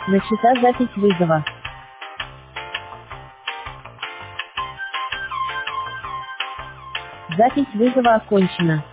Начата запись вызова. Запись вызова окончена.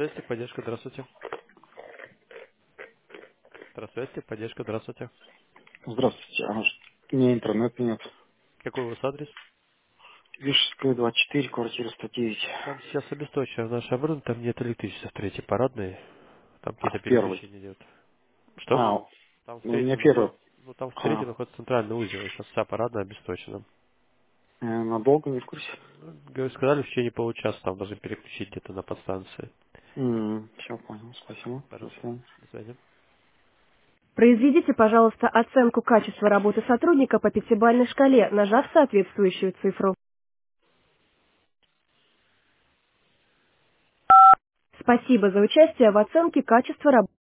Здравствуйте, поддержка, здравствуйте. Здравствуйте, поддержка, здравствуйте. Здравствуйте. У меня интернета нет. Какой у вас адрес? Вишерская, 24, квартира 109. Там сейчас обесточено наше оборудование, там нет электричества в третьей парадной, там А, какие-то в первый. переключения идет. Что? А, Там в ну, у меня третьем первый. находится, ну там в третьем А, находится центральный узел, и сейчас вся парадная обесточена. надолго, не в курсе? Сказали, в течение получаса там должны переключить где-то на подстанции. Все, понял. Спасибо. До Пожалуйста, свидания. до свидания. Произведите, пожалуйста, оценку качества работы сотрудника по пятибалльной шкале, нажав соответствующую цифру. Спасибо за участие в оценке качества работы.